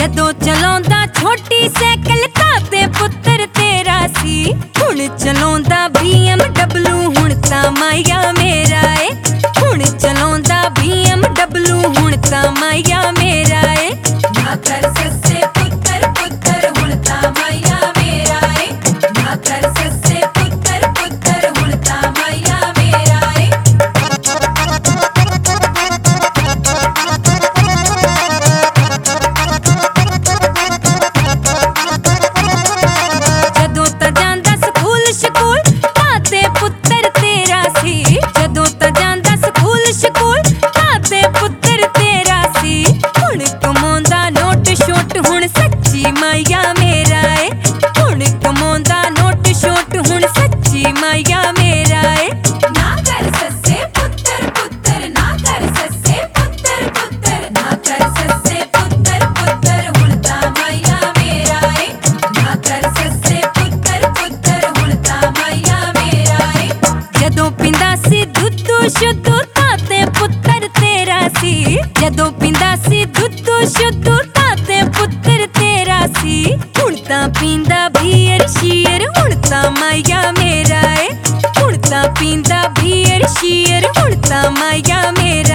ਜਦੋਂ ਚਲਾਉਂਦਾ ਛੋਟੀ ਸਾਈਕਲ ਤਾਂ ਤੇ ਪੁੱਤਰ ਤੇਰਾ ਸੀ। ਹੁਣ ਚਲਾਉਂਦਾ BMW ਹੁਣ ਤਾਂ ਮਾਇਆ ਮੇਰਾ ਏ। ਹੁਣ ਚਲਾਉਂਦਾ BMW ਹੁਣ ਤਾਂ ਮਾਇਆ ਮੇਰਾ ਏ। ਨਾ ਕਰ ਸੱਸੇ ਪੁੱਤਰ ਪੁੱਤਰ ਹੁਣ ਤਾਂ ਮਾਇਆ ਮੇਰਾ ਏ। ਨਾ ਕਰ ਸੱਸੇ ਪੁੱਤਰ ਪੁੱਤਰ ਹੁਣ ਤਾਂ ਮਾਇਆ ਮੇਰਾ ਏ। ਜਦੋਂ ਤਾਂ ਜਾਂਦਾ ਸਕੂਲ ਤਾਂ ਤੇ ਪੁੱਤਰ ਤੇਰਾ ਸੀ। ਜਦੋਂ ਤਾਂ ਜਾਂਦਾ ਸਕੂਲ ਤਾਂ ਤੇ ਪੁੱਤਰ ਤੇਰਾ ਸੀ। ਹੁਣ ਕਮਾਉਂਦਾ ਨੋਟ ਛੋਟ ਹੁਣ ਸੱਚੀ ਮਾਇਆ ਮੇਰਾ ਏ। ਹੁਣ ਕਮਾਉਂਦਾ ਨੋਟ ਛੋਟ ਹੁਣ ਸੱਚੀ ਮਾਇਆ ਮੇਰਾ ਏ। ਨਾ ਕਰ ਸੱਸੇ ਪੁੱਤਰ ਪੁੱਤਰ ਨਾ ਕਰ ਸੱਸੇ ਪੁੱਤਰ ਪੁੱਤਰ ਨਾ ਕਰ ਸੱਸੇ ਪੁੱਤਰ ਪੁੱਤਰ ਹੁਣ ਤਾਂ ਮਾਇਆ ਮੇਰਾ ਏ। ਨਾ ਕਰ ਸੱਸੇ ਪੁੱਤਰ ਪੁੱਤਰ ਹੁਣ ਤਾਂ ਮਾਇਆ ਮੇਰਾ ਏ। ਜਦੋਂ ਪੀਂਦਾ ਸੀ ਦੁੱਧ ਸ਼ੁੱਧ ਤਾਂ ਤੇ ਪੁੱਤਰ ਤੇਰਾ ਸੀ। ਜਦੋਂ ਪੀਂਦਾ ਸੀ ਦੁੱਧ ਸ਼ੁੱਧ ਤਾਂ ਤੇ ਪੁੱਤਰ ਤੇਰਾ ਸੀ। ਹੁਣ ਤਾਂ ਪੀਂਦਾ ਬੀਅਰ ਸ਼ੀਅਰ ਹੁਣ ਤਾਂ ਮਾਇਆ ਮੇਰਾ ਏ। ਹੁਣ ਤਾਂ ਪੀਂਦਾ ਬੀਅਰ ਸ਼ੀਅਰ ਹੁਣ ਤਾਂ ਮਾਇਆ ਮੇਰਾ